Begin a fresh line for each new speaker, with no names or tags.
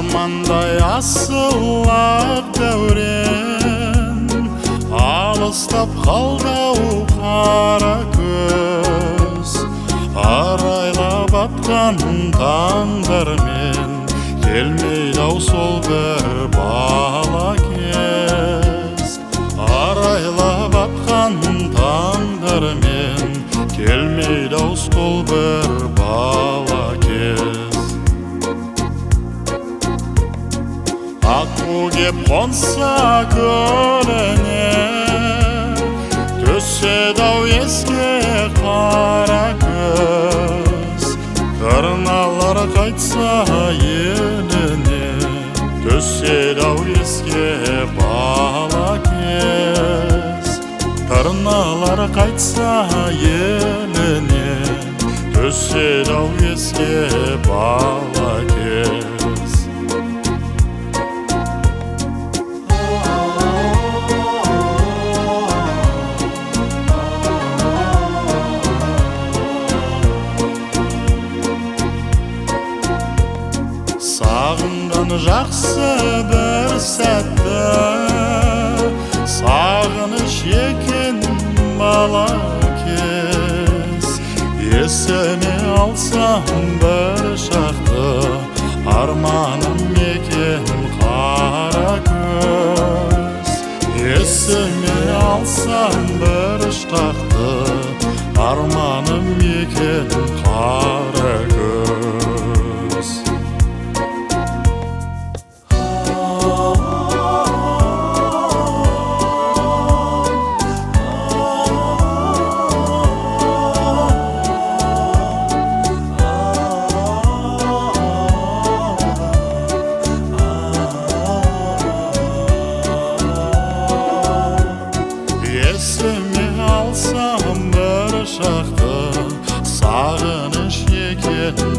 Замандай асыллап дәурен, алыстап қалды-ау қара көз. Арайлап атқан таңдармен келмейді-ау сол бір бала кез. Арайлап атқан таңдармен келмейді-ау сол бір бала кез. Аққу кеп қонса көліне, түседі-ау еске қара көз. Тырналар қайтса еліне, түседі-ау еске бала кез. Тырналар қайтса еліне, түседі-ау еске бала кез. Сағынған жақсы бір сәтті, сағыныш екен бала кез. Есіме алсам бір шақты, арманым екен қара көз. Есіме алсам бір шақты, арманым екен қара көз. Есіме алсам бір шақты, сағыныш екен